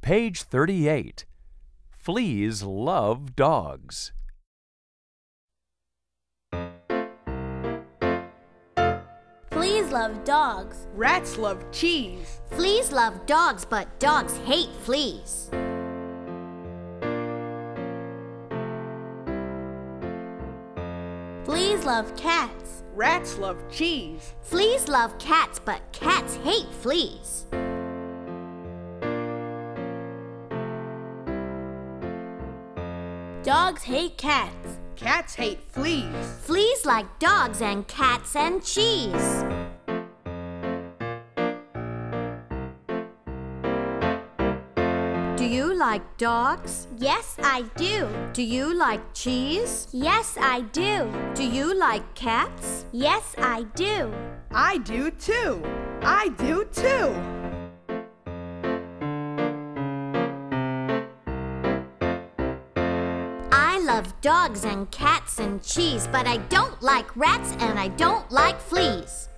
Page 38. Fleas love dogs. Fleas love dogs. Rats love cheese. Fleas love dogs, but dogs hate fleas. Fleas love cats. Rats love cheese. Fleas love cats, but cats hate fleas. Dogs hate cats. Cats hate fleas. Fleas like dogs and cats and cheese. Do you like dogs? Yes, I do. Do you like cheese? Yes, I do. Do you like cats? Yes, I do. I do too. I do too. I love dogs and cats and cheese, but I don't like rats and I don't like fleas.